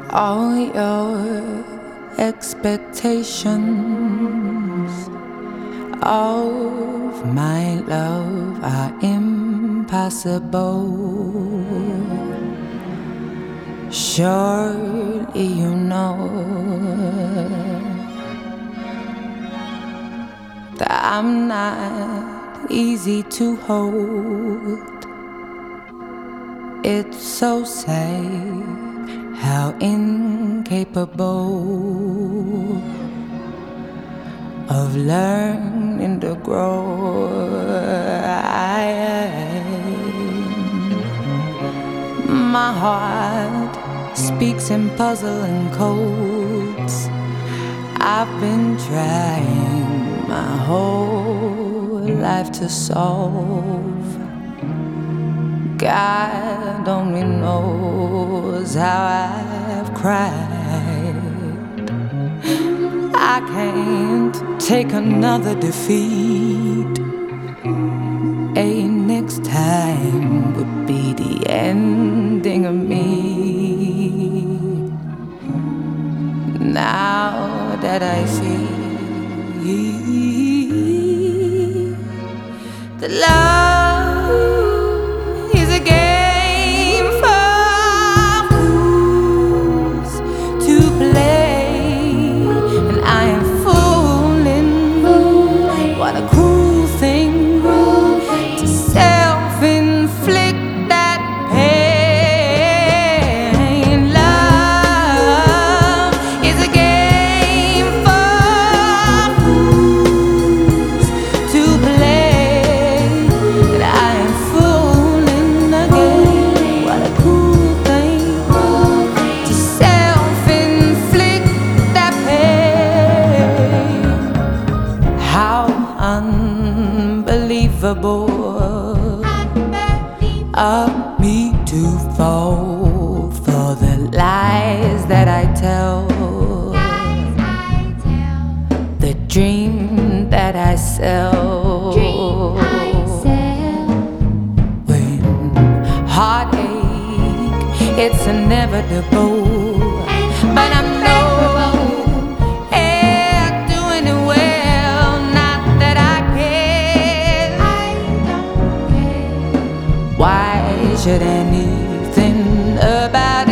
All your expectations of my love are impossible. Surely you know that I'm not easy to hold. It's so sad how incapable of learning to grow I am. My heart speaks in puzzling codes. I've been trying my whole life to solve. God only knows how I've cried. I can't take another defeat. A next time would be the ending of me. Now that I see that love is a game for fools to play, and I am fooling. What a cruel thing to self-inflict that pain. Love is a game for fools to play, and I am fooling again. What a cruel thing to self-inflict that pain. How unbelievable of me to fall for the lies that I tell, the dream that I sell. When heartache, it's inevitable, but I'm doing it well. Not that I care. Why should anything about